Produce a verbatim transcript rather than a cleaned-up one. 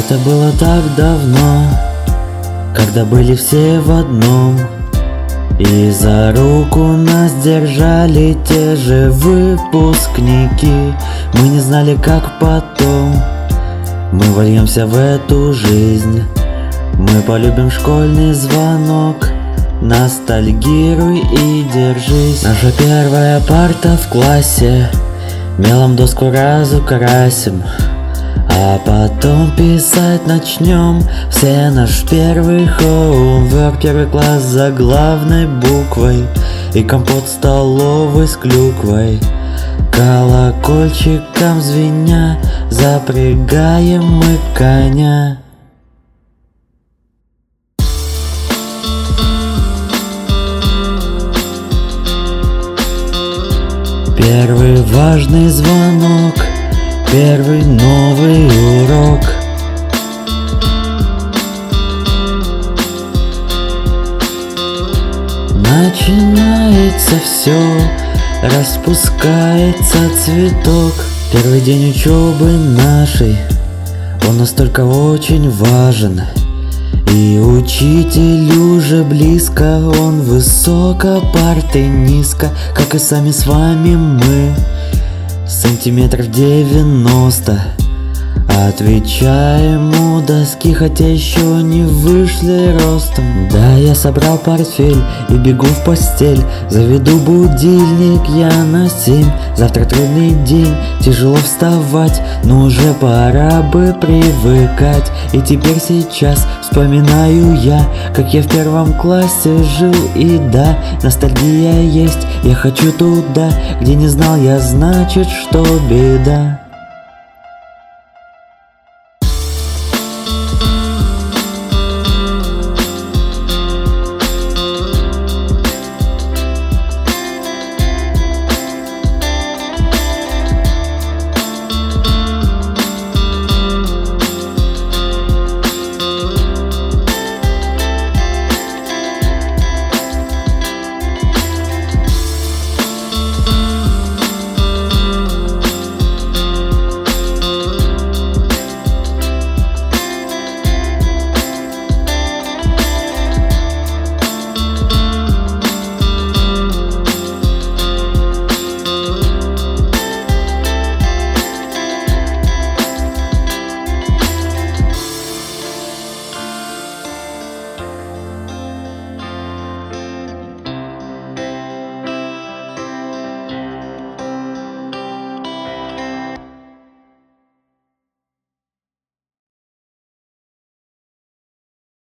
Это было так давно, когда были все в одном, и за руку нас держали те же выпускники. Мы не знали, как потом мы вольемся в эту жизнь. Мы полюбим школьный звонок, ностальгируй и держись. Наша первая парта в классе, мелом доску разукрасим, а потом писать начнем все наш первый хоумворк. Первый класс за главной буквой и компот столовый с клюквой. Колокольчиком звеня запрягаем мы коня. Первый важный звонок, первый новый урок. Начинается все, распускается цветок. Первый день учебы нашей, он настолько очень важен. И учитель уже близко, он высоко, парты низко, как и сами с вами мы. Сантиметров девяносто отвечаем у доски, хотя еще не вышли ростом. Да, я собрал портфель и бегу в постель. Заведу будильник я на семь. Завтра трудный день, тяжело вставать, но уже пора бы привыкать. И теперь сейчас вспоминаю я, как я в первом классе жил. И да, ностальгия есть, я хочу туда, где не знал я, значит, что беда.